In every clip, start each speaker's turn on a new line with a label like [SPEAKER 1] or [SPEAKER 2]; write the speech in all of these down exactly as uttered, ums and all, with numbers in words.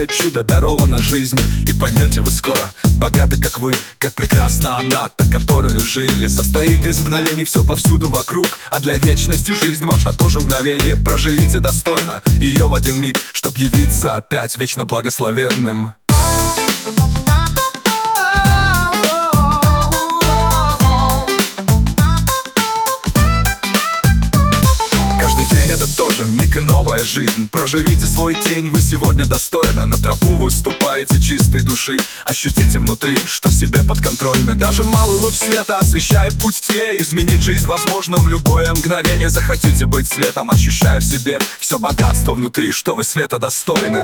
[SPEAKER 1] Каждое чудо даровано жизнью. И поймете вы скоро, богаты как вы, как прекрасна она, та, которую жили. Состоит из мгновений все повсюду вокруг, а для вечности жизнь можно тоже мгновение. Проживите достойно ее в один миг, чтоб явиться опять вечно благословенным. Это тоже миг и новая жизнь. Проживите свой день, вы сегодня достойно. На тропу вы ступаете чистой души. Ощутите внутри, что себе подконтрольны. Даже малый луч света освещает путь в тьме. Изменить жизнь возможно в любое мгновение. Захотите быть светом, ощущая в себе все богатство внутри, что вы света достойны.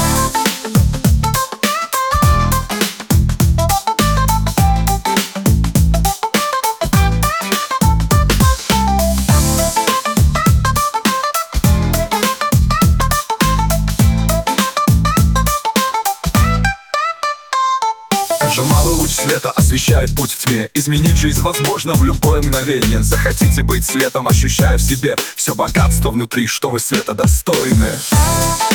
[SPEAKER 1] Даже малый луч света освещает путь в тьме. Изменить жизнь возможно в любое мгновение. Захотите быть светом, ощущая в себе все богатство внутри, что вы света достойны.